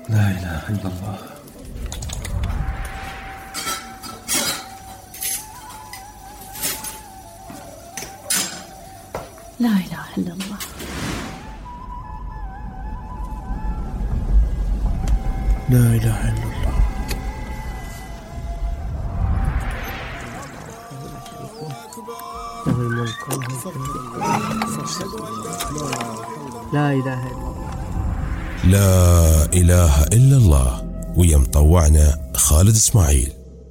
لا إله إلا الله. لا إله إلا الله. لا إله إلا الله. لا إله إلا الله. لا إله إلا الله. ويا مطوعنا خالد إسماعيل.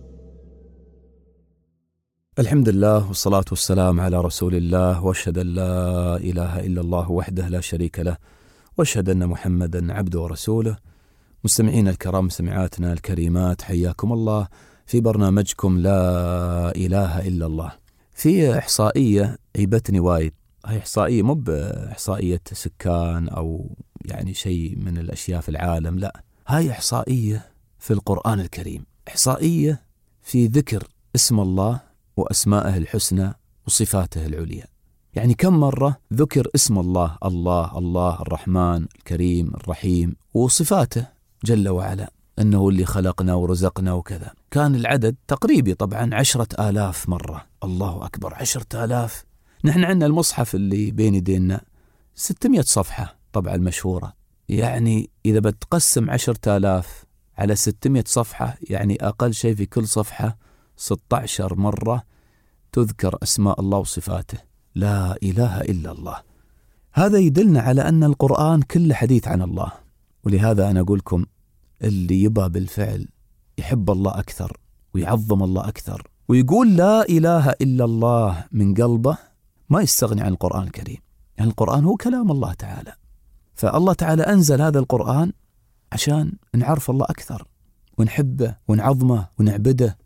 الحمد لله والصلاة والسلام على رسول الله، واشهد أن لا إله إلا الله وحده لا شريك له، واشهد أن محمدا عبده ورسوله. مستمعين الكرام، مستمعاتنا الكريمات، حياكم الله في برنامجكم لا إله إلا الله. في إحصائية عيبتني وايد. هي إحصائية مو بإحصائية سكان أو يعني شيء من الأشياء في العالم، لا، هاي إحصائية في القرآن الكريم، إحصائية في ذكر اسم الله وأسمائه الحسنى وصفاته العليا. يعني كم مرة ذكر اسم الله، الله الله الرحمن الكريم الرحيم، وصفاته جل وعلا أنه اللي خلقنا ورزقنا وكذا. كان العدد تقريبي طبعا 10,000 مرة. الله أكبر، 10,000. نحن عندنا المصحف اللي بين يدينا 600 صفحة طبعا المشهورة. يعني إذا بتقسم 10,000 على 600 صفحة، يعني أقل شيء في كل صفحة 16 مرة تذكر أسماء الله وصفاته. لا إله إلا الله. هذا يدلنا على أن القرآن كله حديث عن الله. ولهذا أنا أقول لكم، اللي يبى بالفعل يحب الله أكثر ويعظم الله أكثر ويقول لا إله إلا الله من قلبه، ما يستغني عن القرآن الكريم. يعني القرآن هو كلام الله تعالى، فالله تعالى أنزل هذا القرآن عشان نعرف الله أكثر ونحبه ونعظمه ونعبده.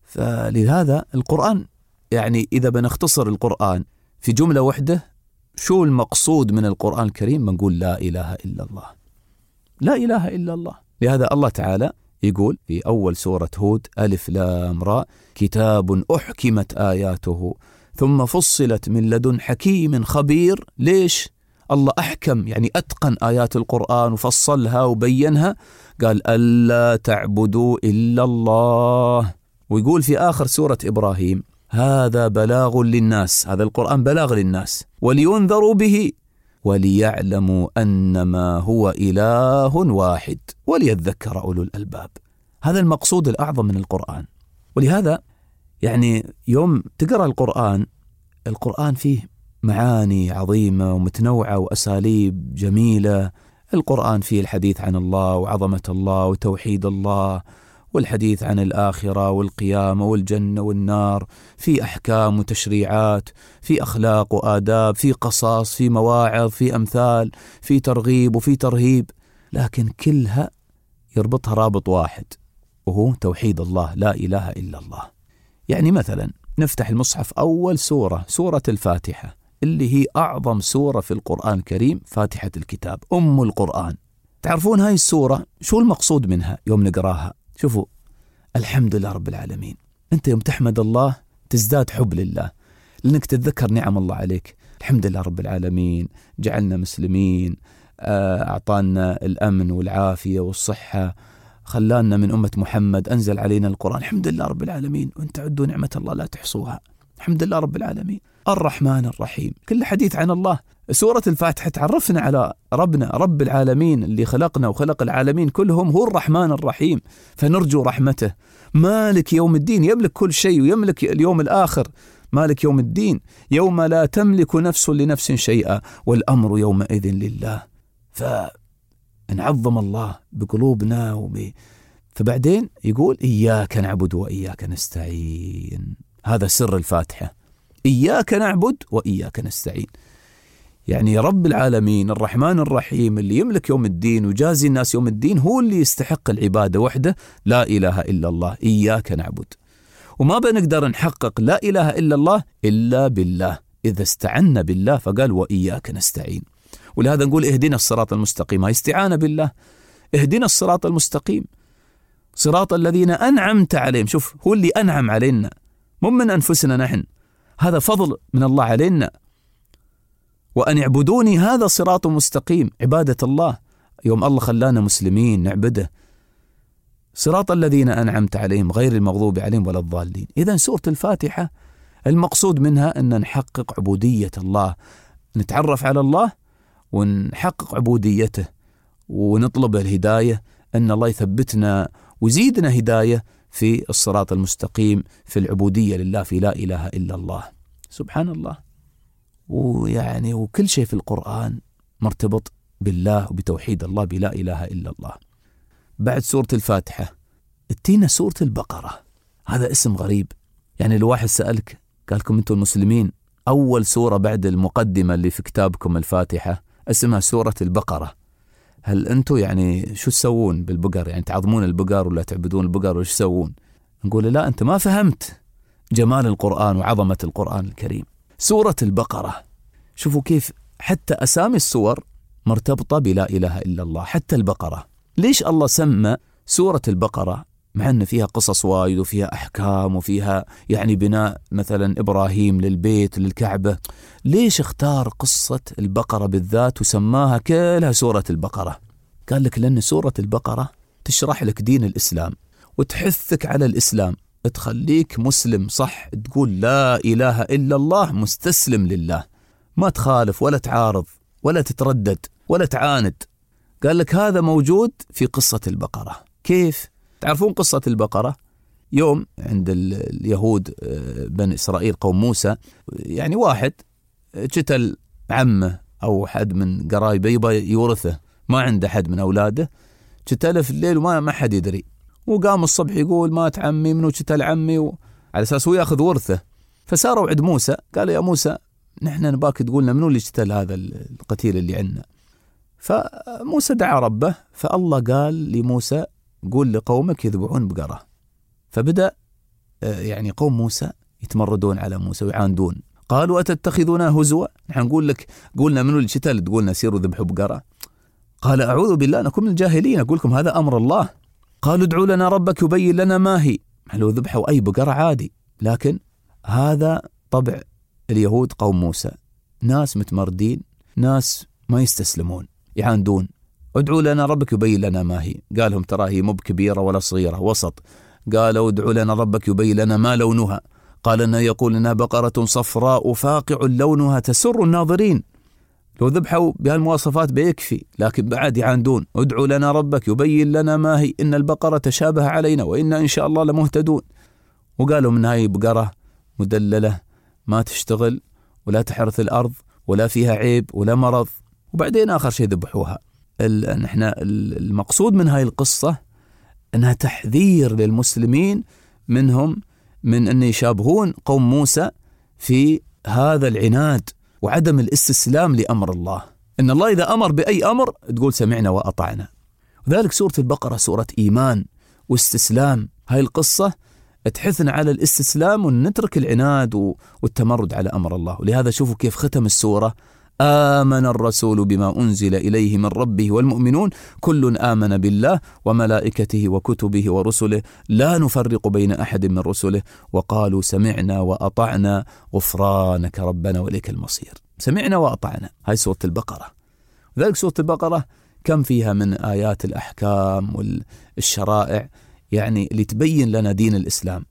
فلهذا القرآن، يعني إذا بنختصر القرآن في جملة واحدة، شو المقصود من القرآن الكريم؟ بنقول لا إله إلا الله. لا إله إلا الله. لهذا الله تعالى يقول في أول سورة هود: ألف لام راء كتاب أحكمت آياته ثم فصلت من لدن حكيم خبير. ليش الله أحكم؟ يعني أتقن آيات القرآن وفصلها وبينها. قال ألا تعبدوا إلا الله. ويقول في آخر سورة إبراهيم: هذا بلاغ للناس، هذا القرآن بلاغ للناس، ولينذروا به وليعلموا أنما هو إله واحد وليذكر أولو الألباب. هذا المقصود الأعظم من القرآن. ولهذا يعني يوم تقرأ القرآن فيه معاني عظيمة ومتنوعة وأساليب جميلة. القرآن فيه الحديث عن الله وعظمة الله وتوحيد الله، والحديث عن الآخرة والقيامة والجنة والنار، في أحكام وتشريعات، في أخلاق وآداب، في قصص، في مواعظ، في أمثال، في ترغيب وفي ترهيب، لكن كلها يربطها رابط واحد، وهو توحيد الله، لا إله إلا الله. يعني مثلا نفتح المصحف، أول سورة الفاتحة، اللي هي أعظم سورة في القرآن الكريم، فاتحة الكتاب، أم القرآن. تعرفون هاي السورة شو المقصود منها يوم نقراها؟ شوفوا، الحمد لله رب العالمين. أنت يوم تحمد الله تزداد حب لله، لأنك تتذكر نعم الله عليك. الحمد لله رب العالمين، جعلنا مسلمين، أعطانا الأمن والعافية والصحة، خلانا من أمة محمد، أنزل علينا القرآن. الحمد لله رب العالمين، وأن تعدوا نعمة الله لا تحصوها. الحمد لله رب العالمين. الرحمن الرحيم، كل حديث عن الله. سورة الفاتحة تعرفنا على ربنا، رب العالمين اللي خلقنا وخلق العالمين كلهم، هو الرحمن الرحيم، فنرجو رحمته. مالك يوم الدين، يملك كل شيء ويملك اليوم الآخر. مالك يوم الدين، يوم لا تملك نفس لنفس شيئا والأمر يومئذ لله. فنعظم الله بقلوبنا فبعدين يقول إياك نعبد وإياك نستعين. هذا سر الفاتحة، إياك نعبد وإياك نستعين. يعني رب العالمين الرحمن الرحيم اللي يملك يوم الدين وجازي الناس يوم الدين، هو اللي يستحق العبادة وحده. لا إله إلا الله، إياك نعبد. وما بنقدر نحقق لا إله إلا الله إلا بالله. إذا استعنا بالله فقال وإياك نستعين. ولهذا نقول اهدنا الصراط المستقيم، هاي استعانة بالله. اهدنا الصراط المستقيم، صراط الذين أنعمت عليهم. شوف، هو اللي أنعم علينا، مو من أنفسنا نحن، هذا فضل من الله علينا. وأن اعبدوني هذا صراط مستقيم، عبادة الله. يوم الله خلانا مسلمين نعبده، صراط الذين أنعمت عليهم غير المغضوب عليهم ولا الضالين. إذن سورة الفاتحة المقصود منها أن نحقق عبودية الله، نتعرف على الله ونحقق عبوديته ونطلب الهداية، أن الله يثبتنا ويزيدنا هداية في الصراط المستقيم، في العبودية لله، في لا إله إلا الله. سبحان الله. وكل شيء في القرآن مرتبط بالله وبتوحيد الله، بلا إله إلا الله. بعد سورة الفاتحة اتينا سورة البقرة. هذا اسم غريب، يعني لو واحد سألك قال لكم أنتم المسلمين أول سورة بعد المقدمة اللي في كتابكم الفاتحة اسمها سورة البقرة، هل أنتم يعني شو تسوون بالبقر؟ يعني تعظمون البقر ولا تعبدون البقر وش تسوون؟ نقول لا، أنت ما فهمت جمال القرآن وعظمة القرآن الكريم. سورة البقرة، شوفوا كيف حتى أسامي السور مرتبطة بلا إله إلا الله. حتى البقرة، ليش الله سمى سورة البقرة مع أن فيها قصص وايد وفيها أحكام وفيها يعني بناء مثلا إبراهيم للبيت للكعبة، ليش اختار قصة البقرة بالذات وسماها كلها سورة البقرة؟ قال لك لأن سورة البقرة تشرح لك دين الإسلام وتحثك على الإسلام، تخليك مسلم صح، تقول لا إله إلا الله، مستسلم لله، ما تخالف ولا تعارض ولا تتردد ولا تعاند. قال لك هذا موجود في قصة البقرة. كيف؟ تعرفون قصة البقرة؟ يوم عند اليهود بني إسرائيل قوم موسى، يعني واحد قتل عمه أو حد من قرايبه يبغى يورثه، ما عنده حد من أولاده، قتله في الليل وما حد يدري، وقام الصبح يقول مات عمي، منو قتل عمي، على أساس هو يأخذ ورثه. فساروا عند موسى قالوا يا موسى نحن نباك تقولنا منو اللي قتل هذا القتيل اللي عندنا. فموسى دعا ربه، فالله قال لموسى قول لقومك يذبحون بقرة. فبدأ يعني قوم موسى يتمردون على موسى ويعاندون، قالوا أتتخذنا هزوا، نحن نقول لك قولنا منو اللي قتل تقولنا سيروا ذبحوا بقرة؟ قال أعوذ بالله نكون من الجاهلين، أقول لكم هذا أمر الله. قالوا ادعوا لنا ربك يبين لنا ما هي، لو ذبحوا أي بقرة عادي، لكن هذا طبع اليهود قوم موسى، ناس متمردين، ناس ما يستسلمون، يعاندون. ادعوا لنا ربك يبين لنا ما هي، قالهم ترى هي مو كبيرة ولا صغيرة، وسط. قالوا ادعوا لنا ربك يبين لنا ما لونها، قال إنه يقول إنها بقرة صفراء فاقع لونها تسر الناظرين. لو ذبحوا بهالمواصفات بيكفي، لكن بعد يعاندون. ادعوا لنا ربك يبين لنا ما هي إن البقرة تشابه علينا وإنا إن شاء الله لمهتدون. وقالوا من هاي بقرة مدللة ما تشتغل ولا تحرث الأرض ولا فيها عيب ولا مرض، وبعدين آخر شيء ذبحوها. نحن المقصود من هاي القصة أنها تحذير للمسلمين منهم من أن يشابهون قوم موسى في هذا العناد وعدم الاستسلام لأمر الله. إن الله إذا أمر بأي أمر تقول سمعنا وأطعنا. وذلك سورة البقرة سورة إيمان واستسلام. هاي القصة تحثنا على الاستسلام ونترك العناد والتمرد على أمر الله. ولهذا شوفوا كيف ختم السورة: آمن الرسول بما أنزل إليه من ربه والمؤمنون كل آمن بالله وملائكته وكتبه ورسله لا نفرق بين أحد من رسله وقالوا سمعنا وأطعنا غفرانك ربنا وإليك المصير. سمعنا وأطعنا، هاي سورة البقرة. وذلك سورة البقرة كم فيها من آيات الأحكام والشرائع يعني اللي تبين لنا دين الإسلام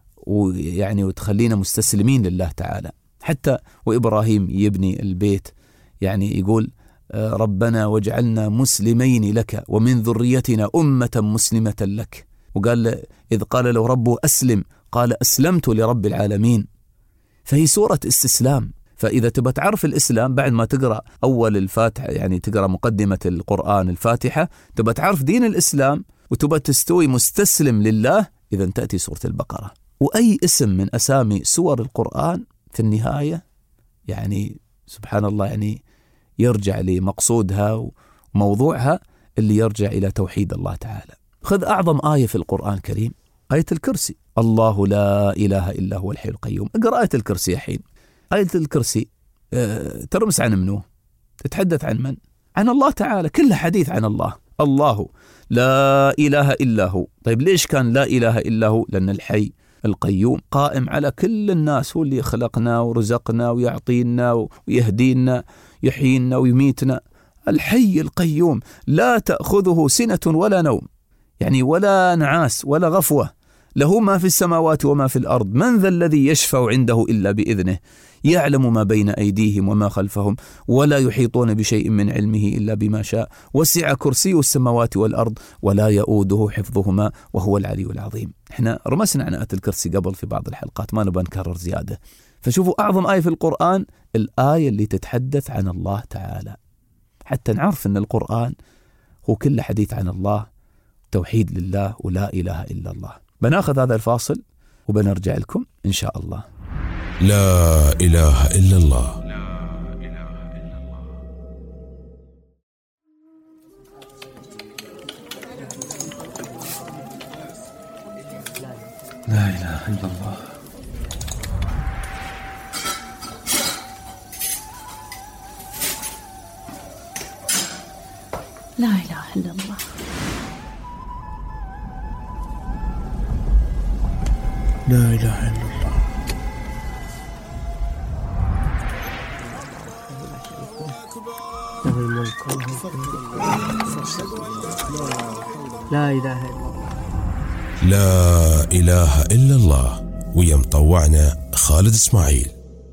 ويعني وتخلينا مستسلمين لله تعالى. حتى وإبراهيم يبني البيت يعني يقول ربنا واجعلنا مسلمين لك ومن ذريتنا أمة مسلمة لك. وقال إذ قال له ربه أسلم قال أسلمت لرب العالمين. فهي سورة استسلام. فإذا تبى تعرف الإسلام بعد ما تقرأ أول الفاتحة، يعني تقرأ مقدمة القرآن الفاتحة، تبى تعرف دين الإسلام وتبى تستوي مستسلم لله، إذا تأتي سورة البقرة. وأي اسم من أسامي سور القرآن في النهاية يعني سبحان الله يعني يرجع لمقصودها وموضوعها اللي يرجع إلى توحيد الله تعالى. خذ أعظم آية في القرآن الكريم آية الكرسي: الله لا إله إلا هو الحي القيوم. اقرأ آية الكرسي يا حين. آية الكرسي ترمس عن منه؟ تتحدث عن من؟ عن الله تعالى، كلها حديث عن الله. الله لا إله إلا هو. طيب ليش كان لا إله إلا هو؟ لأن الحي القيوم قائم على كل الناس، هو اللي خلقنا ورزقنا ويعطينا ويهدينا، يحيينا ويميتنا. الحي القيوم لا تأخذه سنة ولا نوم، يعني ولا نعاس ولا غفوة، له ما في السماوات وما في الأرض. من ذا الذي يشفع عنده إلا بإذنه، يعلم ما بين أيديهم وما خلفهم ولا يحيطون بشيء من علمه إلا بما شاء، وسع كرسي السماوات والأرض ولا يؤوده حفظهما وهو العلي العظيم. احنا رمسنا عن آية الكرسي قبل في بعض الحلقات، ما نبغى نكرر زيادة. فشوفوا أعظم آية في القرآن الآية اللي تتحدث عن الله تعالى، حتى نعرف أن القرآن هو كل حديث عن الله، توحيد لله ولا إله إلا الله. بناخذ هذا الفاصل وبنرجع لكم إن شاء الله. لا إله إلا الله. لا إله إلا الله. لا إله إلا الله. لا إله إلا الله. له الملك وله الحمد. لا إله إلا الله. لا إله إلا الله. ويا مطوعنا خالد إسماعيل.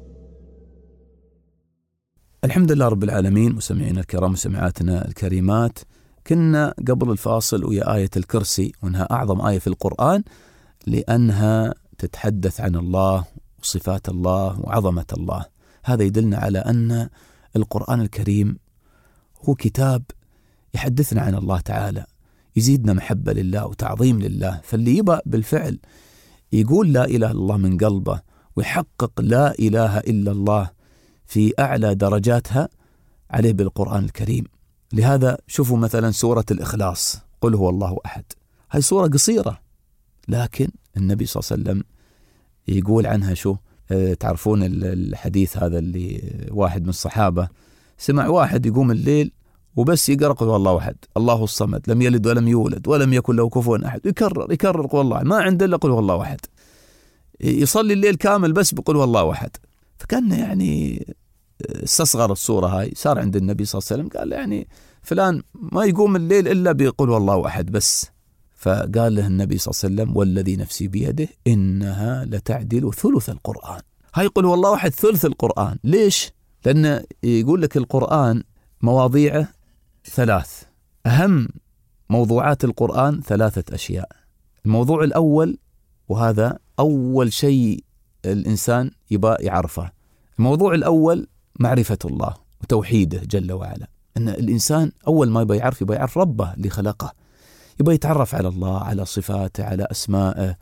الحمد لله رب العالمين. مستمعينا الكرام وسمعاتنا الكريمات، كنا قبل الفاصل ويا آية الكرسي، وأنها أعظم آية في القرآن لأنها تتحدث عن الله وصفات الله وعظمة الله. هذا يدلنا على أن القرآن الكريم هو كتاب يحدثنا عن الله تعالى، يزيدنا محبة لله وتعظيم لله. فاللي يبقى بالفعل يقول لا إله إلا الله من قلبه ويحقق لا إله إلا الله في أعلى درجاتها عليه بالقرآن الكريم. لهذا شوفوا مثلا سورة الإخلاص، قل هو الله أحد، هاي سورة قصيرة لكن النبي صلى الله عليه وسلم يقول عنها شو، تعرفون الحديث هذا اللي واحد من الصحابة سمع واحد يقوم الليل وبس يقرأ قل هو الله أحد، الله الصمد لم يلد ولم يولد ولم يكن له كفوا أحد، يكرر قل الله، ما عنده إلا قل هو الله أحد، يصلي الليل كامل بس بقول هو الله أحد. فكان يعني استصغر الصورة هاي، صار عند النبي صلى الله عليه وسلم قال يعني فلان ما يقوم الليل إلا بيقول والله أحد بس. فقال له النبي صلى الله عليه وسلم والذي نفسي بيده إنها لتعدل ثلث القرآن. هاي يقول والله أحد ثلث القرآن. ليش؟ لأن يقول لك القرآن مواضيعه 3، أهم موضوعات القرآن 3 أشياء. الموضوع الأول، وهذا أول شيء الإنسان يبقى يعرفه، الموضوع الأول معرفة الله وتوحيده جل وعلا. أن الإنسان أول ما يبقى يعرف ربه اللي خلقه، يبقى يتعرف على الله، على صفاته، على أسمائه،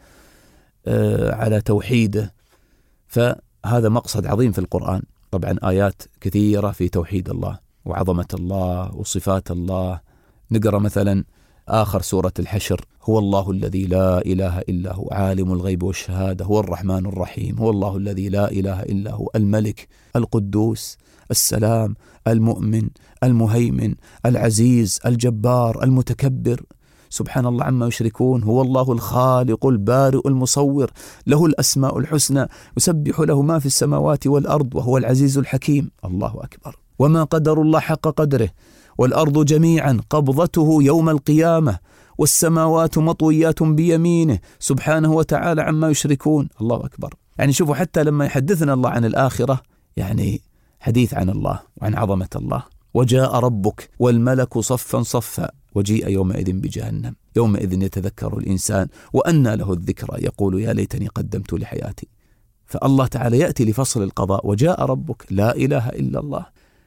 على توحيده. فهذا مقصد عظيم في القرآن. طبعا آيات كثيرة في توحيد الله وعظمة الله وصفات الله. نقرأ مثلا آخر سورة الحشر، هو الله الذي لا إله إلا هو عالم الغيب والشهادة هو الرحمن الرحيم، هو الله الذي لا إله إلا هو الملك القدوس السلام المؤمن المهيمن العزيز الجبار المتكبر، سبحان الله عما يشركون، هو الله الخالق البارئ المصور، له الأسماء الحسنى، يسبح له ما في السماوات والأرض وهو العزيز الحكيم. الله أكبر. وما قدر الله حق قدره، والأرض جميعا قبضته يوم القيامة، والسماوات مطويات بيمينه سبحانه وتعالى عما يشركون. الله أكبر. يعني شوفوا حتى لما يحدثنا الله عن الآخرة يعني حديث عن الله وعن عظمة الله. وجاء ربك والملك صفا صفا وجيء يومئذ بجهنم يومئذ يتذكر الإنسان وأنى له الذكرى يقول يا ليتني قدمت لحياتي. فالله تعالى يأتي لفصل القضاء، وجاء ربك لا إله إلا الله.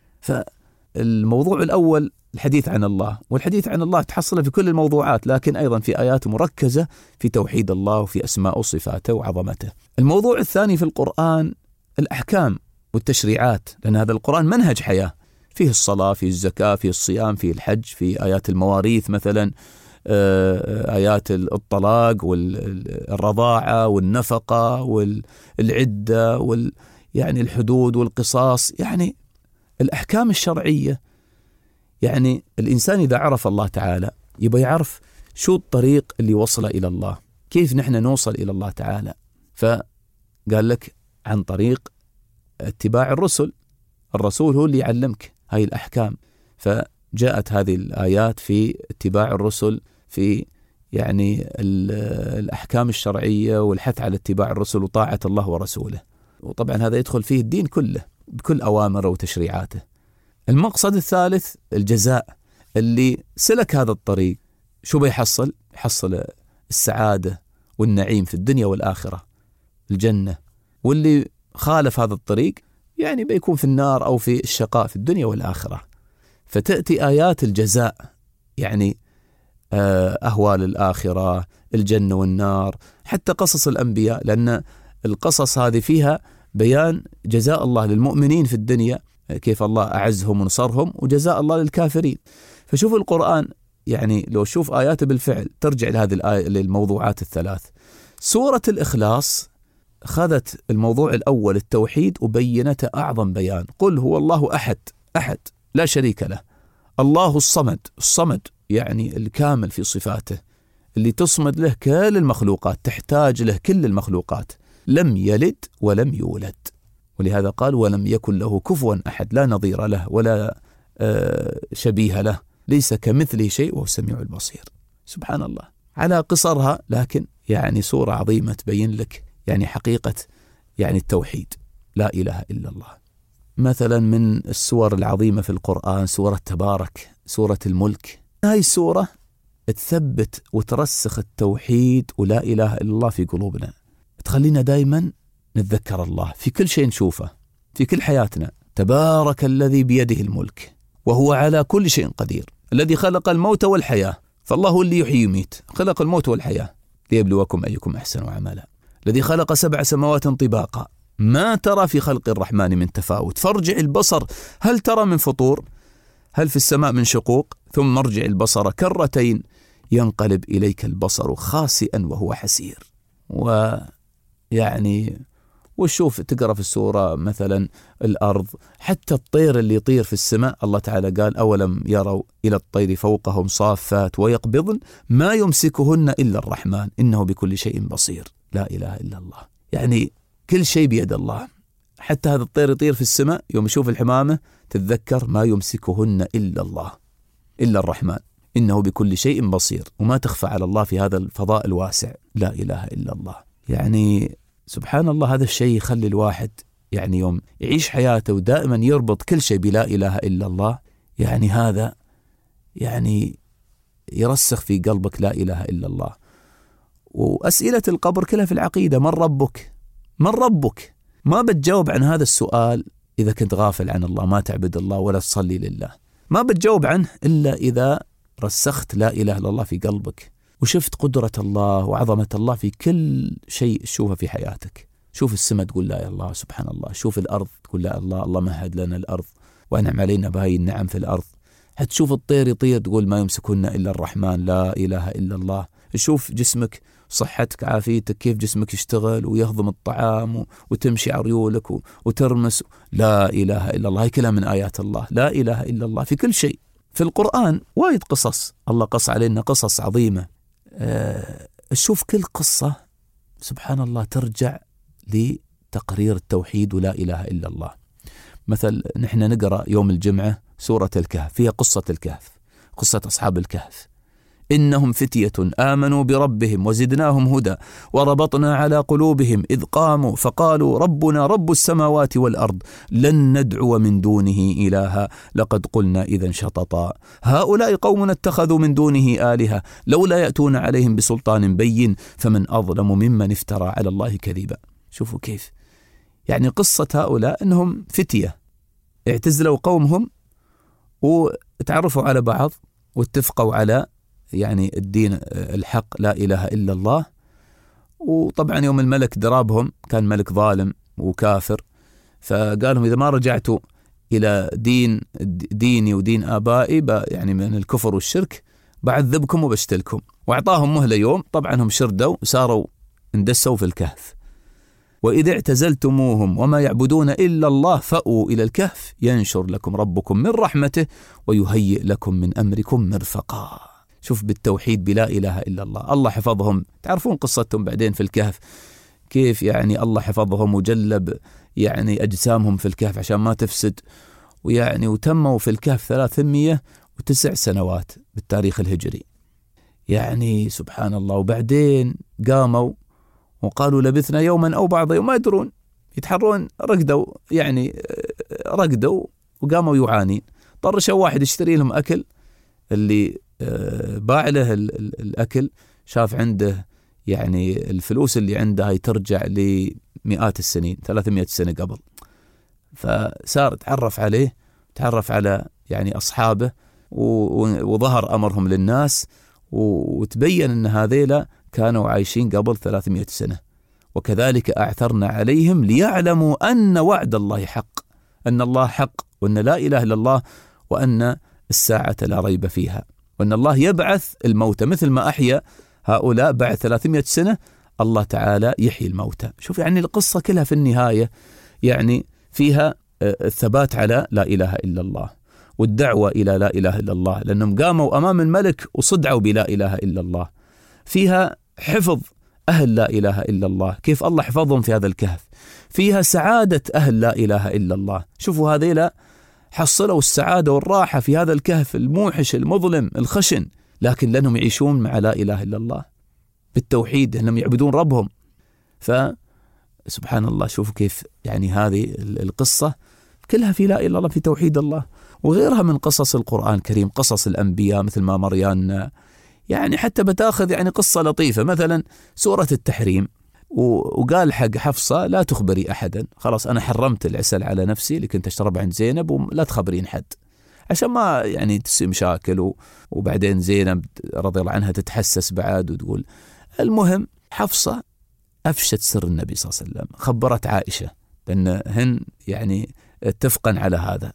فالموضوع الأول الحديث عن الله، والحديث عن الله تحصل في كل الموضوعات، لكن أيضا في آيات مركزة في توحيد الله وفي أسماء وصفاته وعظمته. الموضوع الثاني في القرآن الأحكام والتشريعات، لأن هذا القرآن منهج حياة، فيه الصلاة، فيه الزكاة، فيه الصيام، فيه الحج، فيه آيات المواريث مثلا، آيات الطلاق والرضاعة والنفقة والعدة يعني الحدود والقصاص، يعني الأحكام الشرعية. يعني الإنسان إذا عرف الله تعالى يبقى يعرف شو الطريق اللي وصل إلى الله، كيف نحن نوصل إلى الله تعالى. فقال لك عن طريق اتباع الرسل، الرسول هو اللي يعلمك هاي الأحكام. جاءت هذه الآيات في اتباع الرسل، في يعني الأحكام الشرعية والحث على اتباع الرسل وطاعة الله ورسوله. وطبعا هذا يدخل فيه الدين كله بكل أوامره وتشريعاته. المقصد الثالث الجزاء. اللي سلك هذا الطريق شو بيحصل؟ يحصل السعادة والنعيم في الدنيا والآخرة، الجنة. واللي خالف هذا الطريق يعني بيكون في النار أو في الشقاء في الدنيا والآخرة. فتأتي آيات الجزاء، يعني أهوال الآخرة، الجنة والنار، حتى قصص الأنبياء، لأن القصص هذه فيها بيان جزاء الله للمؤمنين في الدنيا، كيف الله أعزهم ونصرهم، وجزاء الله للكافرين. فشوف القرآن يعني لو شوف آياته بالفعل ترجع لهذه الآية للموضوعات الثلاث. سورة الإخلاص خذت الموضوع الأول التوحيد وبينته أعظم بيان. قل هو الله أحد، أحد لا شريك له، الله الصمد. الصمد يعني الكامل في صفاته، اللي تصمد له كل المخلوقات، تحتاج له كل المخلوقات، لم يلد ولم يولد، ولهذا قال ولم يكن له كفوا أحد، لا نظير له ولا شبيه له، ليس كمثله شيء وهو السميع البصير. سبحان الله، على قصرها لكن يعني سورة عظيمة تبين لك يعني حقيقة يعني التوحيد، لا إله إلا الله. مثلا من السور العظيمة في القرآن سورة تبارك، سورة الملك. هاي السورة تثبت وترسخ التوحيد ولا إله إلا الله في قلوبنا، تخلينا دايما نتذكر الله في كل شيء نشوفه في كل حياتنا. تبارك الذي بيده الملك وهو على كل شيء قدير، الذي خلق الموت والحياة. فالله هو اللي يحيي ويميت، خلق الموت والحياة ليبلوكم أيكم أحسن عملا. الذي خلق 7 سماوات طباقا، ما ترى في خلق الرحمن من تفاوت، فارجع البصر هل ترى من فطور، هل في السماء من شقوق، ثم ارجع البصر كرتين ينقلب إليك البصر خاسئا وهو حسير. ويعني وشوف تقرأ في السورة مثلا الأرض، حتى الطير اللي يطير في السماء الله تعالى قال أولم يروا إلى الطير فوقهم صافات ويقبضن ما يمسكهن إلا الرحمن إنه بكل شيء بصير. لا إله إلا الله، يعني كل شيء بيد الله. حتى هذا الطير يطير في السماء يوم يشوف الحمامة تتذكر ما يمسكهن إلا الله، إلا الرحمن إنه بكل شيء بصير، وما تخفى على الله في هذا الفضاء الواسع. لا إله إلا الله. يعني سبحان الله، هذا الشيء يخلي الواحد يعني يوم يعيش حياته ودائما يربط كل شيء بلا إله إلا الله، يعني هذا يعني يرسخ في قلبك لا إله إلا الله. وأسئلة القبر كلها في العقيدة، من ربك؟ من ربك؟ ما بتجاوب عن هذا السؤال إذا كنت غافل عن الله، ما تعبد الله ولا تصلي لله، ما بتجاوب عنه إلا إذا رسخت لا إله إلا الله في قلبك، وشفت قدرة الله وعظمة الله في كل شيء تشوفه في حياتك. شوف السماء تقول لا إله إلا الله سبحان الله، شوف الأرض تقول لا الله، الله مهد لنا الأرض وأنعم علينا بهاي النعم في الأرض. هتشوف الطير يطير تقول ما يمسكن إلا الرحمن، لا إله إلا الله. شوف جسمك، صحتك، عافيتك، كيف جسمك يشتغل ويهضم الطعام وتمشي عريولك وترمس، لا إله إلا الله. هاي كلها من آيات الله، لا إله إلا الله في كل شيء. في القرآن وايد قصص الله قص علينا، قصص عظيمة. شوف كل قصة سبحان الله ترجع لتقرير التوحيد ولا إله إلا الله. مثل نحن نقرأ يوم الجمعة سورة الكهف، فيها قصة الكهف، قصة أصحاب الكهف. إنهم فتية آمنوا بربهم وزدناهم هدى وربطنا على قلوبهم إذ قاموا فقالوا ربنا رب السماوات والأرض لن ندعو من دونه إلها لقد قلنا إذا شططا هؤلاء قومنا اتخذوا من دونه آلهة لولا يأتون عليهم بسلطان بين فمن أظلم ممن افترى على الله كذبا. شوفوا كيف يعني قصة هؤلاء أنهم فتية اعتزلوا قومهم وتعرفوا على بعض واتفقوا على يعني الدين الحق لا إله إلا الله. وطبعا يوم الملك درابهم كان ملك ظالم وكافر، فقالهم إذا ما رجعتوا إلى ديني ودين آبائي يعني من الكفر والشرك بعذبكم وبشتلكم، وأعطاهم مهلة يوم. طبعا هم شردوا وصاروا اندسوا في الكهف. وإذا اعتزلتموهم وما يعبدون إلا الله فأووا إلى الكهف ينشر لكم ربكم من رحمته ويهيئ لكم من أمركم مرفقا. شوف بالتوحيد بلا إله إلا الله الله حفظهم. تعرفون قصتهم بعدين في الكهف كيف يعني الله حفظهم وجلب يعني أجسامهم في الكهف عشان ما تفسد، ويعني وتموا في الكهف 300 9 سنوات بالتاريخ الهجري. يعني سبحان الله. وبعدين قاموا وقالوا لبثنا يوما أو بعض يوم، ما يدرون، يتحرون، رقدوا وقاموا يعانين. اضطر شو يشتري لهم أكل. اللي باع له الأكل شاف عنده يعني الفلوس اللي عنده هاي ترجع لمئات السنين، 300 سنة قبل. فصار تعرف على يعني أصحابه وظهر أمرهم للناس، وتبين أن هذيلا كانوا عايشين قبل 300 سنة. وكذلك أعثرنا عليهم ليعلموا أن وعد الله حق، أن الله حق، وأن لا إله إلا الله، وأن الساعة لا ريب فيها، وأن الله يبعث الموتى مثل ما أحيا هؤلاء بعد 300 سنة. الله تعالى يحيي الموتى. شوف يعني القصة كلها في النهاية يعني فيها الثبات على لا إله إلا الله، والدعوة إلى لا إله إلا الله، لأنهم قاموا أمام الملك وصدعوا بلا إله إلا الله. فيها حفظ أهل لا إله إلا الله، كيف الله حفظهم في هذا الكهف. فيها سعادة أهل لا إله إلا الله. شوفوا هذيلا حصلوا السعادة والراحة في هذا الكهف الموحش المظلم الخشن، لكن لأنهم يعيشون مع لا إله إلا الله بالتوحيد، أنهم يعبدون ربهم. فسبحان الله، شوفوا كيف يعني هذه القصة كلها في لا إله إلا الله، في توحيد الله. وغيرها من قصص القرآن الكريم، قصص الأنبياء مثل ما مريان، يعني حتى بتاخذ يعني قصة لطيفة، مثلا سورة التحريم، وقال حق حفصة لا تخبري أحدا، خلاص أنا حرمت العسل على نفسي اللي كنت أشرب عند زينب، ولا تخبرين حد عشان ما يعني تسوي مشاكل. وبعدين زينب رضي الله عنها تتحسس بعد وتقول. المهم حفصة أفشت سر النبي صلى الله عليه وسلم، خبرت عائشة، لأن هن يعني اتفقا على هذا.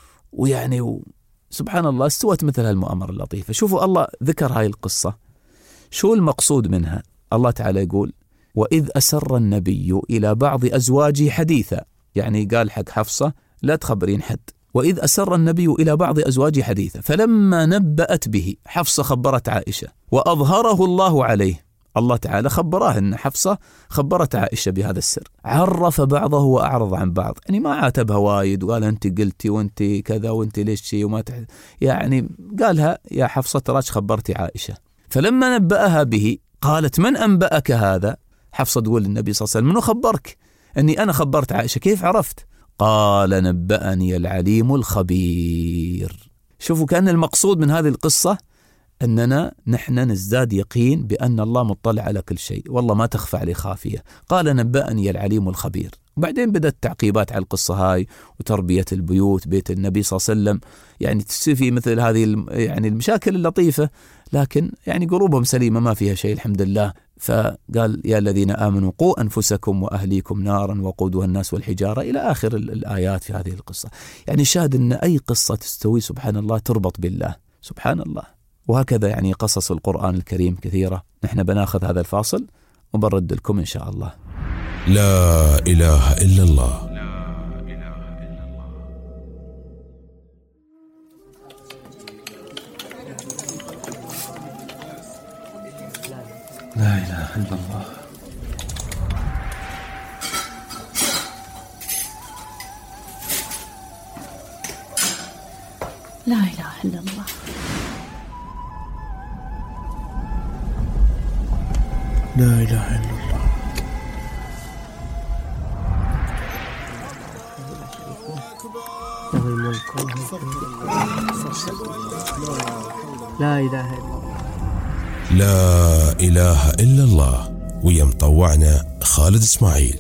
ويعني سبحان الله استوت مثل هالمؤامرة اللطيفة. شوفوا الله ذكر هاي القصة، شو المقصود منها؟ الله تعالى يقول وإذ أسر النبي إلى بعض أزواجه حديثا، يعني قال حق حفصة لا تخبرين حد. وإذ أسر النبي إلى بعض أزواجه حديثا فلما نبأت به، حفصة خبرت عائشة، وأظهره الله عليه، الله تعالى خبراه أن حفصة خبرت عائشة بهذا السر، عرف بعضه وأعرض عن بعض، يعني ما عاتبها وايد وقال أنت قلتي وأنت كذا وأنت ليش شيء وما يعني قالها يا حفصة تراش خبرتي عائشة. فلما نبأها به قالت من أنبأك هذا؟ حفصة تقول للنبي صلى الله عليه وسلم منو خبرك أني أنا خبرت عائشة؟ كيف عرفت؟ قال نبأني العليم الخبير. شوفوا كأن المقصود من هذه القصة أننا نحن نزداد يقين بأن الله مطلع على كل شيء، والله ما تخفى عليه خافية. قال نبأني العليم الخبير. وبعدين بدأت تعقيبات على القصة هاي، وتربية البيوت، بيت النبي صلى الله عليه وسلم، يعني تسفي مثل هذه يعني المشاكل اللطيفة، لكن يعني قلوبهم سليمة ما فيها شيء الحمد لله. فقال يا الذين آمنوا قوا أنفسكم وأهليكم نارا وقودها الناس والحجارة إلى آخر الآيات في هذه القصة. يعني شاهد أن أي قصة تستوي سبحان الله تربط بالله سبحان الله. وهكذا يعني قصص القرآن الكريم كثيرة. نحن بناخذ هذا الفاصل وبرد لكم إن شاء الله. لا إله إلا الله. لا إله إلا الله. لا إله إلا الله. لا إله إلا الله. له الملك وله الحمد. لا إله إلا الله. لا إله إلا الله. ويا مطوعنا خالد إسماعيل.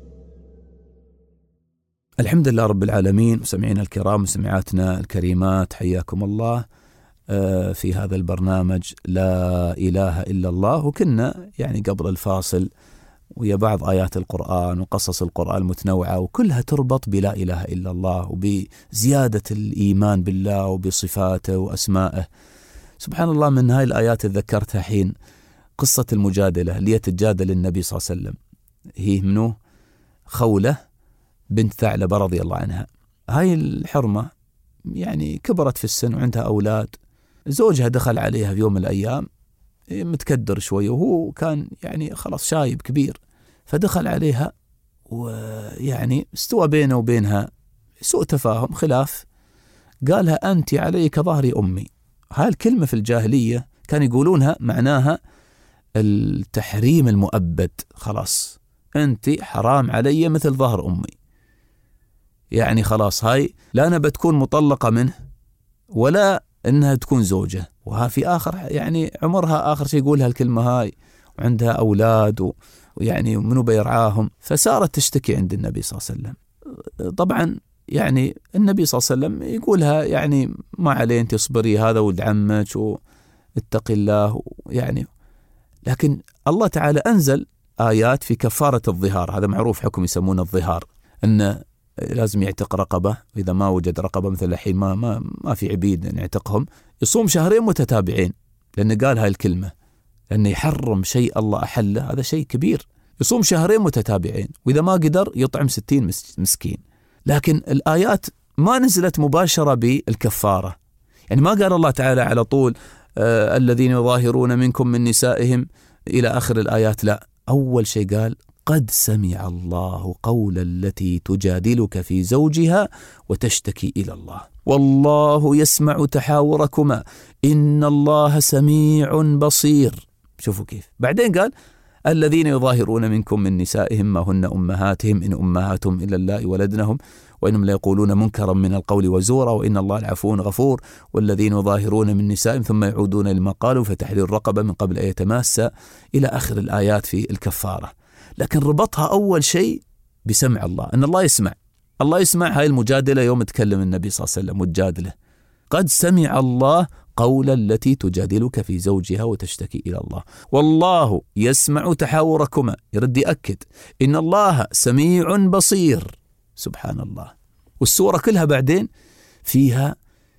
الحمد لله رب العالمين. مستمعينا الكرام مستمعاتنا الكريمات، حياكم الله في هذا البرنامج لا إله إلا الله. وكنا يعني قبل الفاصل ويا بعض آيات القرآن وقصص القرآن المتنوعة، وكلها تربط بلا إله إلا الله، وبزيادة الإيمان بالله وبصفاته وأسمائه. سبحان الله، من هاي الآيات ذكرتها حين قصة المجادلة اللي تجادل النبي صلى الله عليه وسلم، هي منه خولة بنت ثعلبة رضي الله عنها. هاي الحرمة يعني كبرت في السن وعندها أولاد. زوجها دخل عليها في يوم من الأيام متكدر شوي، وهو كان يعني خلاص شايب كبير، فدخل عليها ويعني استوى بينه وبينها سوء تفاهم، خلاف. قالها أنت علي كظهر أمي. هاي الكلمة في الجاهلية كان يقولونها معناها التحريم المؤبد، خلاص أنت حرام علي مثل ظهر أمي، يعني خلاص هاي لا أنا بتكون مطلقة منه ولا إنها تكون زوجة. وها في آخر يعني عمرها آخر شيء يقولها الكلمة هاي، وعندها أولاد ويعني منو بيرعاهم. فصارت تشتكي عند النبي صلى الله عليه وسلم. طبعا يعني النبي صلى الله عليه وسلم يقولها يعني ما عليه، أنت اصبري، هذا ولد عمك واتقي الله يعني. لكن الله تعالى أنزل آيات في كفارة الظهار. هذا معروف حكم يسمونه الظهار، أنه لازم يعتق رقبة، إذا ما وجد رقبة مثل الحين ما في عبيد يعتقهم، يصوم شهرين متتابعين، لأنه قال هاي الكلمة، لأنه يحرم شيء الله أحله، هذا شيء كبير. يصوم شهرين متتابعين، وإذا ما قدر يطعم 60 مسكين. لكن الآيات ما نزلت مباشرة بالكفارة، يعني ما قال الله تعالى على طول الذين يظاهرون منكم من نسائهم إلى آخر الآيات، لا، أول شيء قال قد سمع الله قول التي تجادلك في زوجها وتشتكي إلى الله والله يسمع تحاوركما إن الله سميع بصير. شوفوا كيف. بعدين قال الذين يظاهرون منكم من نسائهم ما هن أمهاتهم إن أمهاتهم إلا اللائي ولدنهم وإنهم لا يقولون منكرا من القول وزورا وإن الله العفو غفور والذين يظاهرون من نسائهم ثم يعودون لما قالوا فتحرير الرقبة من قبل أن يتماسا إلى آخر الآيات في الكفارة. لكن ربطها أول شيء بسمع الله، أن الله يسمع. الله يسمع. هاي المجادلة يوم تكلم النبي صلى الله عليه وسلم والجادلة، قد سمع الله قول التي تجادلك في زوجها وتشتكي إلى الله والله يسمع تحاوركما. يرد يأكد إن الله سميع بصير. سبحان الله. والسورة كلها بعدين فيها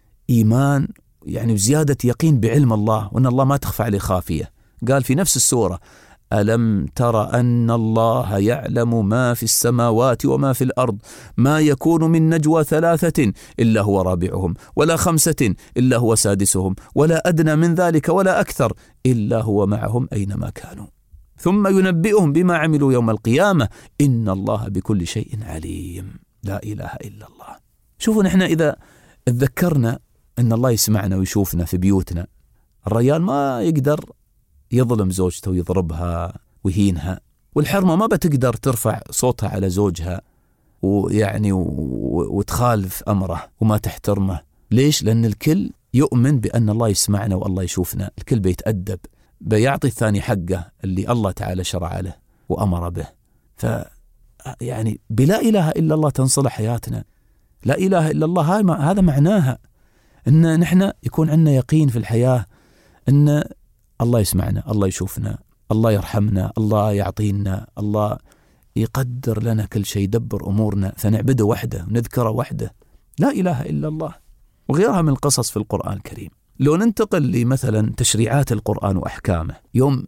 إيمان يعني وزيادة يقين بعلم الله، وأن الله ما تخفى عليه خافية. قال في نفس السورة ألم تر أن الله يعلم ما في السماوات وما في الأرض ما يكون من نجوى 3 إلا هو رابعهم ولا 5 إلا هو سادسهم ولا أدنى من ذلك ولا أكثر إلا هو معهم أينما كانوا ثم ينبئهم بما عملوا يوم القيامة إن الله بكل شيء عليم. لا إله إلا الله. شوفوا نحن إذا تذكرنا أن الله يسمعنا ويشوفنا في بيوتنا، الرجال ما يقدر يظلم زوجته ويضربها ويهينها، والحرمة ما بتقدر ترفع صوتها على زوجها ويعني وتخالف أمره وما تحترمه. ليش؟ لأن الكل يؤمن بأن الله يسمعنا والله يشوفنا، الكل بيتأدب، بيعطي الثاني حقه اللي الله تعالى شرع له وأمر به. يعني بلا إله إلا الله تنصلح حياتنا. لا إله إلا الله هذا معناها أن نحن يكون عندنا يقين في الحياة أن الله يسمعنا، الله يشوفنا، الله يرحمنا، الله يعطينا، الله يقدر لنا كل شيء، يدبر أمورنا، فنعبده وحده ونذكره وحده. لا إله إلا الله. وغيرها من القصص في القرآن الكريم. لو ننتقل لمثلا تشريعات القرآن وأحكامه، يوم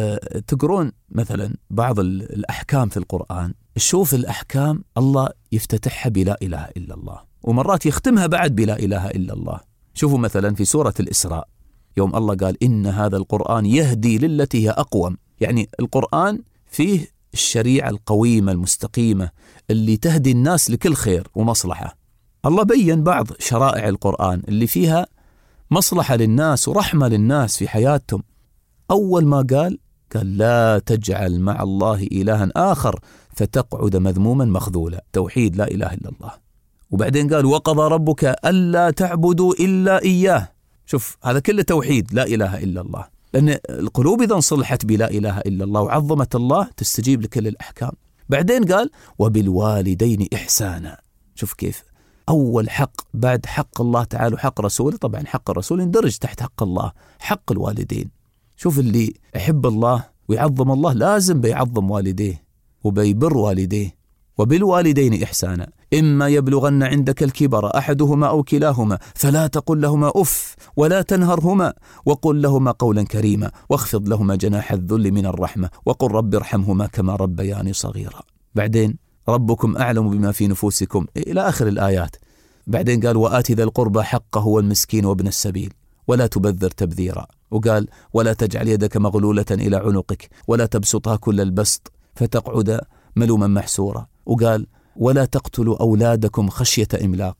تقرون مثلا بعض الأحكام في القرآن، شوف الأحكام الله يفتتحها بلا إله إلا الله، ومرات يختمها بعد بلا إله إلا الله. شوفوا مثلا في سورة الإسراء يوم الله قال إن هذا القرآن يهدي للتي هي أقوم، يعني القرآن فيه الشريعة القويمة المستقيمة اللي تهدي الناس لكل خير ومصلحة. الله بيّن بعض شرائع القرآن اللي فيها مصلحة للناس ورحمة للناس في حياتهم. أول ما قال لا تجعل مع الله إلها آخر فتقعد مذموما مخذولا، توحيد لا إله إلا الله. وبعدين قال وقضى ربك ألا تعبدوا إلا إياه. شوف هذا كله توحيد لا إله إلا الله، لأن القلوب إذا انصلحت بلا إله إلا الله وعظمت الله تستجيب لكل الأحكام. بعدين قال وبالوالدين إحسانا. شوف كيف أول حق بعد حق الله تعالى وحق رسوله، طبعا حق الرسول يندرج تحت حق الله، حق الوالدين. شوف اللي يحب الله ويعظم الله لازم بيعظم والديه وبيبر والديه. وبالوالدين إحسانا إما يبلغن عندك الكبر أحدهما أو كلاهما فلا تقل لهما أف ولا تنهرهما وقل لهما قولا كريما واخفض لهما جناح الذل من الرحمة وقل رب ارحمهما كما ربياني صغيرا. بعدين ربكم أعلم بما في نفوسكم إلى آخر الآيات. بعدين قال وآت ذا القربى حقه والمسكين وابن السبيل ولا تبذر تبذيرا. وقال ولا تجعل يدك مغلولة إلى عنقك ولا تبسطها كل البسط فتقعد ملوما محسورا. وقال ولا تقتلوا أولادكم خشية إملاق.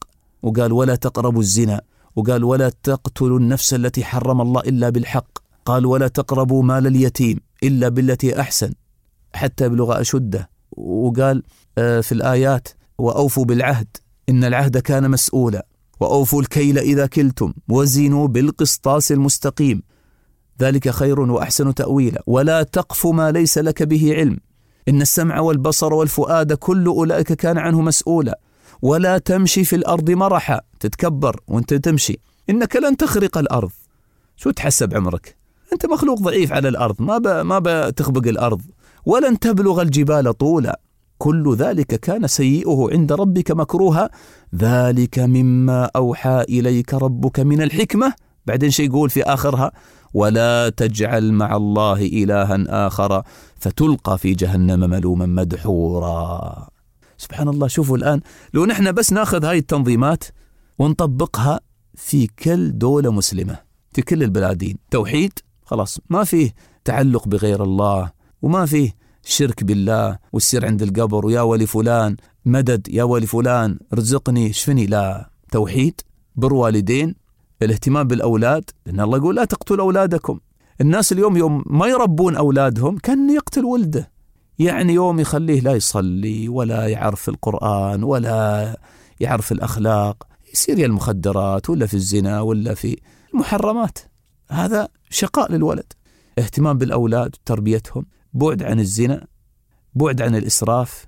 وقال ولا تقربوا الزنا، وقال ولا تقتلوا النفس التي حرم الله إلا بالحق، قال ولا تقربوا مال اليتيم إلا بالتي أحسن حتى يبلغ أشده، وقال في الآيات وأوفوا بالعهد إن العهد كان مسؤولا، وأوفوا الكيل إذا كلتم وزنوا بالقسطاس المستقيم ذلك خير وأحسن تأويلا، ولا تقف ما ليس لك به علم إن السمع والبصر والفؤاد كل أولئك كان عنه مسؤولا، ولا تمشي في الأرض مرحا، تتكبر وانت تمشي، إنك لن تخرق الأرض. شو تحسب عمرك؟ أنت مخلوق ضعيف على الأرض، ما بتخبق الأرض، ولن تبلغ الجبال طولا، كل ذلك كان سيئه عند ربك مكروها، ذلك مما أوحى إليك ربك من الحكمة. بعدين شيء يقول في آخرها ولا تجعل مع الله إلها آخر فتلقى في جهنم ملوما مدحورا. سبحان الله. شوفوا الآن لو نحن بس ناخذ هاي التنظيمات ونطبقها في كل دولة مسلمة في كل البلادين، توحيد خلاص، ما فيه تعلق بغير الله، وما فيه شرك بالله والسير عند القبر ويا ولي فلان مدد، يا ولي فلان رزقني شفني، لا، توحيد، بر والدين، الاهتمام بالأولاد، لأن الله يقول لا تقتلوا أولادكم. الناس اليوم يوم ما يربون أولادهم كان يقتل ولده، يعني يوم يخليه لا يصلي ولا يعرف القرآن ولا يعرف الأخلاق، يصير يا المخدرات ولا في الزنا ولا في المحرمات. هذا شقاء للولد. اهتمام بالأولاد تربيتهم، بعد عن الزنا، بعد عن الإسراف،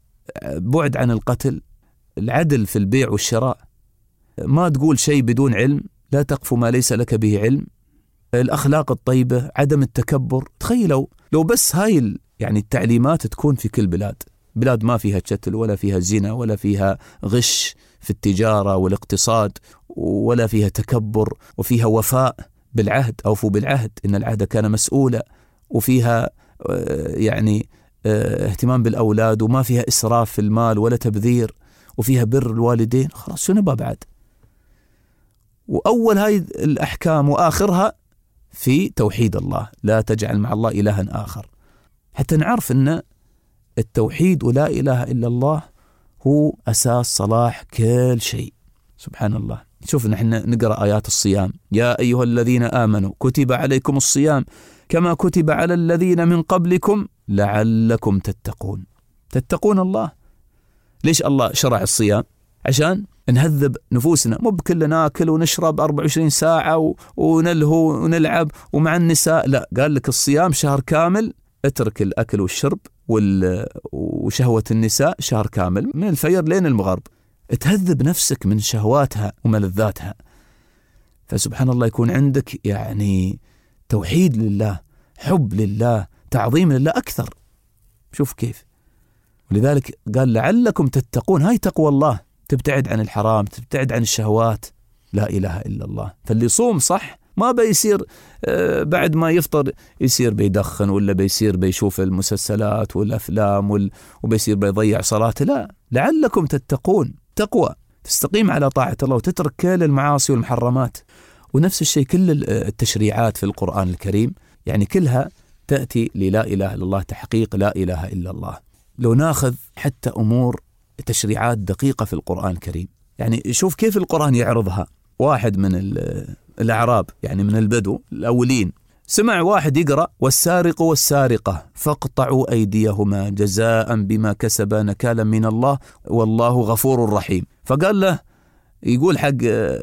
بعد عن القتل، العدل في البيع والشراء، ما تقول شيء بدون علم، لا تقف ما ليس لك به علم، الأخلاق الطيبة، عدم التكبر. تخيلوا لو بس هاي يعني التعليمات تكون في كل بلاد ما فيها تشتل ولا فيها زنا ولا فيها غش في التجارة والاقتصاد ولا فيها تكبر، وفيها وفاء بالعهد، أوفوا بالعهد إن العهد كان مسؤولا، وفيها يعني اهتمام بالأولاد، وما فيها إسراف في المال ولا تبذير، وفيها بر الوالدين، خلاص شو نبى بعد؟ وأول هاي الأحكام وآخرها في توحيد الله، لا تجعل مع الله إلها آخر، حتى نعرف أن التوحيد ولا إله إلا الله هو أساس صلاح كل شيء. سبحان الله. شوف نحن نقرأ آيات الصيام، يا أيها الذين آمنوا كتب عليكم الصيام كما كتب على الذين من قبلكم لعلكم تتقون. تتقون الله. ليش الله شرع الصيام؟ عشان نهذب نفوسنا، مو بكل ناكل ونشرب 24 ساعة ونلهو ونلعب ومع النساء، لا، قال لك الصيام شهر كامل، اترك الأكل والشرب وشهوة النساء شهر كامل من الفجر لين المغرب، تهذب نفسك من شهواتها وملذاتها. فسبحان الله يكون عندك يعني توحيد لله، حب لله، تعظيم لله أكثر. شوف كيف. ولذلك قال لعلكم تتقون، هاي تقوى الله، تبتعد عن الحرام، تبتعد عن الشهوات، لا إله إلا الله. فاللي يصوم صح ما بيصير بعد ما يفطر يصير بيدخن ولا بيصير بيشوف المسلسلات والأفلام وبيصير بيضيع صلاته، لا، لعلكم تتقون، تقوى، تستقيم على طاعة الله وتترك كل المعاصي والمحرمات. ونفس الشيء كل التشريعات في القرآن الكريم يعني كلها تأتي للا إله إلا الله، تحقيق لا إله إلا الله. لو ناخذ حتى أمور تشريعات دقيقة في القرآن الكريم، يعني شوف كيف القرآن يعرضها. واحد من الأعراب يعني من البدو الأولين سمع واحد يقرأ والسارق والسارقة فاقطعوا أيديهما جزاء بما كسبا نكالا من الله والله غفور رحيم. فقال له، يقول حق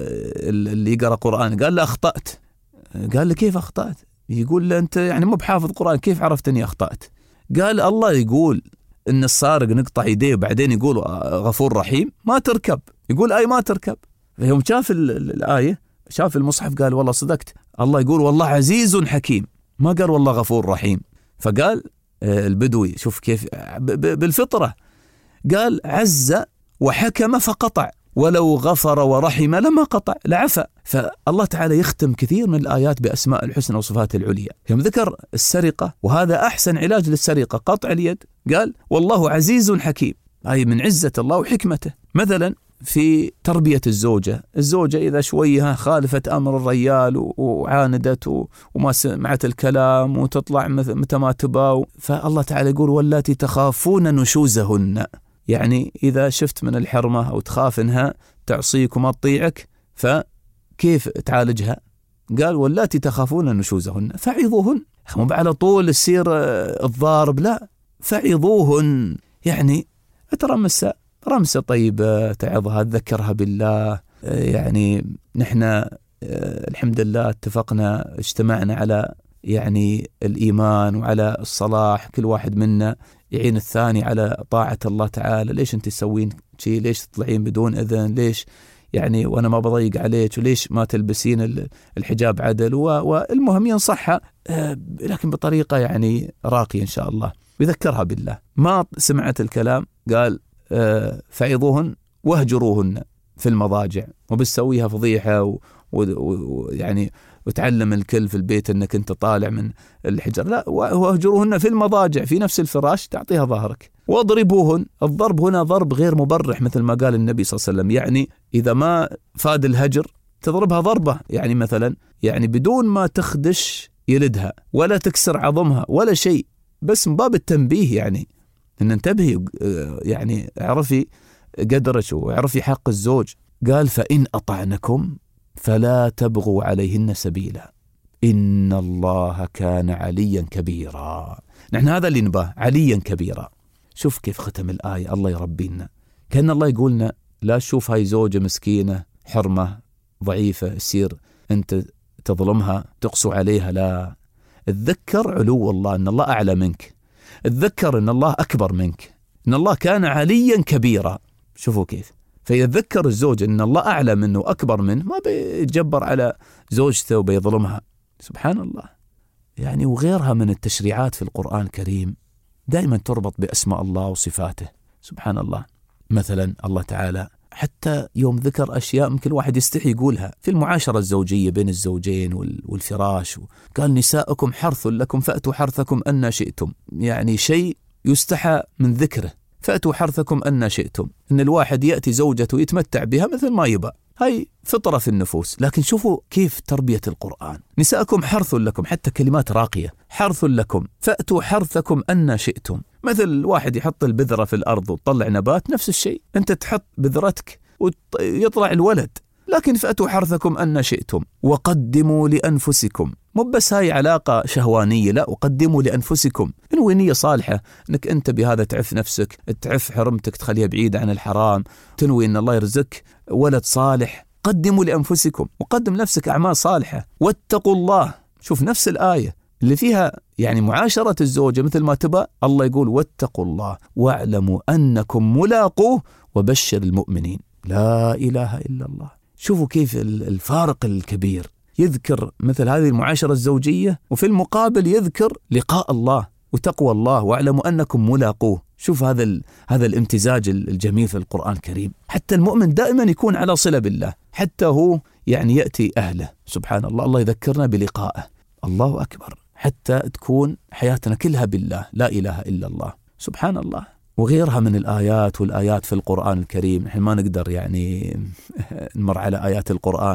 اللي يقرأ قرآن، قال له أخطأت. قال له كيف أخطأت؟ يقول له أنت يعني مو بحافظ قرآن، كيف عرفت أني أخطأت؟ قال الله يقول إن السارق نقطع يديه وبعدين يقول غفور رحيم، ما تركب. يقول آية ما تركب. يوم شاف الآية، شاف المصحف، قال والله صدقت، الله يقول والله عزيز حكيم، ما قال والله غفور رحيم. فقال البدوي، شوف كيف بالفطرة، قال عز وحكم فقطع، ولو غفر ورحم لما قطع لعفى. فالله تعالى يختم كثير من الآيات بأسماء الحسنى وصفات العليا. يوم ذكر السرقة، وهذا أحسن علاج للسرقة قطع اليد، قال والله عزيز حكيم، أي من عزة الله وحكمته. مثلا في تربية الزوجة إذا شوية خالفت أمر الرجال وعاندت وما سمعت الكلام وتطلع متى ما تبا، فالله تعالى يقول واللاتي تخافون نشوزهن، يعني إذا شفت من الحرمة أو تخاف إنها تعصيك وما تطيعك، فكيف تعالجها؟ قال واللاتي تخافون نشوزهن فعظوهن. مو على طول السير الضارب، لا، فعظوهن، يعني ترمسها رمسة طيبة، تعظها، تذكرها بالله. يعني نحن الحمد لله اتفقنا، اجتمعنا على يعني الإيمان وعلى الصلاح، كل واحد منا يعين الثاني على طاعة الله تعالى. ليش أنت تسوين شيء؟ ليش تطلعين بدون إذن؟ ليش يعني وأنا ما بضيق عليك؟ وليش ما تلبسين الحجاب عدل؟ والمهم ينصحها، لكن بطريقة يعني راقية إن شاء الله، ويذكرها بالله. ما سمعت الكلام، قال فعظوهن واهجروهن في المضاجع، وبتسويها فضيحة ويعني وتعلم الكل في البيت أنك أنت طالع من الحجر، لا، واهجروهن في المضاجع، في نفس الفراش، تعطيها ظهرك. واضربوهن. الضرب هنا ضرب غير مبرح مثل ما قال النبي صلى الله عليه وسلم، يعني إذا ما فاد الهجر تضربها ضربة، يعني مثلا يعني بدون ما تخدش يلدها ولا تكسر عظمها ولا شيء، بس من باب التنبيه، يعني أن انتبهي، يعني اعرفي قدرك واعرفي حق الزوج. قال فإن أطعنكم فلا تبغوا عليهن سبيلا إن الله كان عليا كبيرا. نحن هذا اللي نباه، عليا كبيرا. شوف كيف ختم الآية، الله يربينا. كأن الله يقولنا لا تشوف هاي زوجة مسكينة حرمة ضعيفة يصير أنت تظلمها تقسو عليها، لا، اتذكر علو الله، أن الله أعلى منك، اتذكر أن الله أكبر منك، أن الله كان عليا كبيرا. شوفوا كيف. فيتذكر الزوج أن الله أعلى منه وأكبر منه، ما بيتجبر على زوجته وبيظلمها. سبحان الله. يعني وغيرها من التشريعات في القرآن الكريم دائما تربط بأسماء الله وصفاته. سبحان الله. مثلا الله تعالى حتى يوم ذكر أشياء ممكن واحد يستحي يقولها في المعاشرة الزوجية بين الزوجين والفراش، قال نساؤكم حرث لكم فأتوا حرثكم أن شئتم، يعني شيء يستحى من ذكره. فأتوا حرثكم أن شئتم، إن الواحد يأتي زوجته يتمتع بها مثل ما يبغى، هاي فطرة في النفوس. لكن شوفوا كيف تربية القرآن، نساءكم حرث لكم، حتى كلمات راقية، حرث لكم فأتوا حرثكم أن شئتم. مثل الواحد يحط البذرة في الأرض وتطلع نبات، نفس الشيء أنت تحط بذرتك ويطلع الولد. لكن فأتوا حرثكم أن شئتم وقدموا لأنفسكم. مو بس هاي علاقة شهوانية، لا، وقدموا لأنفسكم، انوي نية صالحة انك انت بهذا تعف نفسك، تعف حرمتك، تخليها بعيدة عن الحرام، تنوي ان الله يرزقك ولد صالح. قدموا لأنفسكم، وقدم نفسك أعمال صالحة. واتقوا الله. شوف نفس الآية اللي فيها يعني معاشرة الزوجة مثل ما تبى، الله يقول واتقوا الله واعلموا أنكم ملاقوه وبشر المؤمنين. لا إله إلا الله. شوفوا كيف الفارق الكبير. يذكر مثل هذه المعاشرة الزوجية، وفي المقابل يذكر لقاء الله وتقوى الله واعلموا أنكم ملاقوه. شوف هذا الامتزاج الجميل في القرآن الكريم. حتى المؤمن دائما يكون على صلة بالله، حتى هو يعني يأتي أهله. سبحان الله. الله يذكرنا بلقائه. الله أكبر. حتى تكون حياتنا كلها بالله، لا إله إلا الله. سبحان الله. وغيرها من الآيات والآيات في القرآن الكريم. نحن ما نقدر يعني نمر على آيات القرآن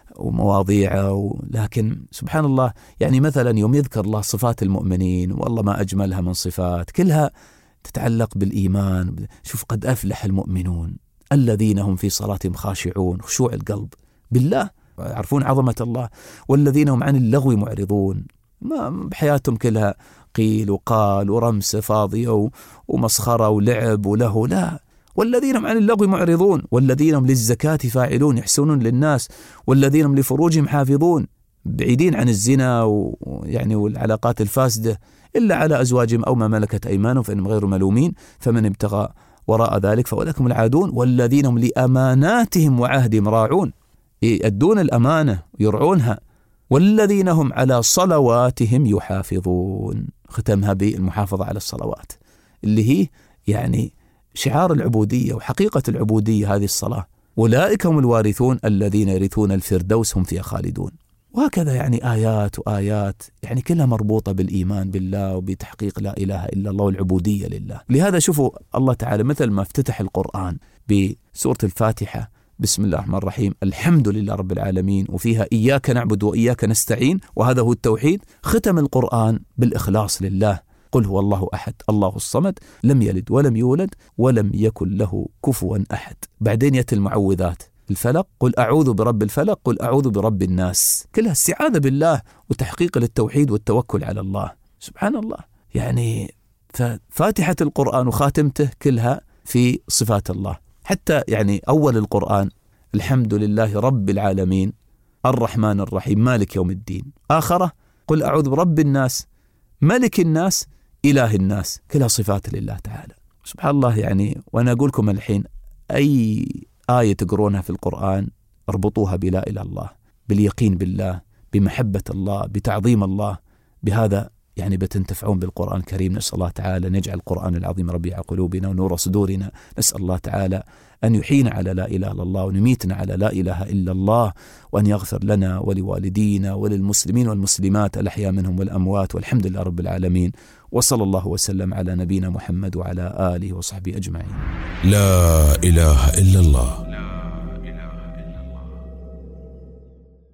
ومواضيعه، لكن سبحان الله. يعني مثلا يوم يذكر الله صفات المؤمنين، والله ما أجملها من صفات، كلها تتعلق بالإيمان. شوف قد أفلح المؤمنون الذين هم في صلاتهم خاشعون، خشوع القلب بالله، يعرفون عظمة الله. والذين هم عن اللغو معرضون، ما بحياتهم كلها قيل وقال ورمسة فاضية ومسخرة ولعب وله، لا. والذين هم عن اللغو معرضون والذين هم للزكاة فاعلون يحسنون للناس والذين هم لفروجهم حافظون، بعيدين عن الزنا ويعني والعلاقات الفاسدة، إلا على أزواجهم أو ما ملكت أيمانهم فإنهم غير ملومين فمن ابتغى وراء ذلك فأولئك هم العادون. والذين هم لأماناتهم وعهدهم راعون، يؤدون الأمانة ويرعونها. والذين هم على صلواتهم يحافظون. ختمها بالمحافظة على الصلوات اللي هي يعني شعار العبودية وحقيقة العبودية، هذه الصلاة. أولئك هم الوارثون الذين يرثون الفردوس هم فيها خالدون. وهكذا يعني آيات وآيات يعني كلها مربوطة بالإيمان بالله وبتحقيق لا إله إلا الله والعبودية لله. لهذا شوفوا الله تعالى مثل ما افتتح القرآن بسورة الفاتحة بسم الله الرحمن الرحيم الحمد لله رب العالمين، وفيها إياك نعبد وإياك نستعين، وهذا هو التوحيد. ختم القرآن بالإخلاص لله. قل هو الله أحد الله الصمد لم يلد ولم يولد ولم يكن له كفوا أحد. بعدين يأتي المعوذات الفلق، قل أعوذ برب الفلق، قل أعوذ برب الناس، كلها استعاذة بالله وتحقيق للتوحيد والتوكل على الله. سبحان الله، يعني ففاتحة القرآن وخاتمته كلها في صفات الله. حتى يعني أول القرآن الحمد لله رب العالمين الرحمن الرحيم مالك يوم الدين، آخره قل أعوذ برب الناس ملك الناس إله الناس، كلها صفات لله تعالى. سبحان الله، يعني وأنا أقول لكم الحين أي آية تقرونها في القرآن اربطوها بلا إله إلا الله، باليقين بالله، بمحبة الله، بتعظيم الله، بهذا يعني بتنتفعون بالقرآن الكريم. نسأل الله تعالى أن يجعل القرآن العظيم ربيع قلوبنا ونور صدورنا. نسأل الله تعالى أن يحيينا على لا إله إلا الله ونميتنا على لا إله إلا الله، وأن يغفر لنا ولوالدينا وللمسلمين والمسلمات الأحياء منهم والأموات، والحمد لله رب العالمين. وصلى الله وسلم على نبينا محمد وعلى آله وصحبه أجمعين. لا إله إلا الله.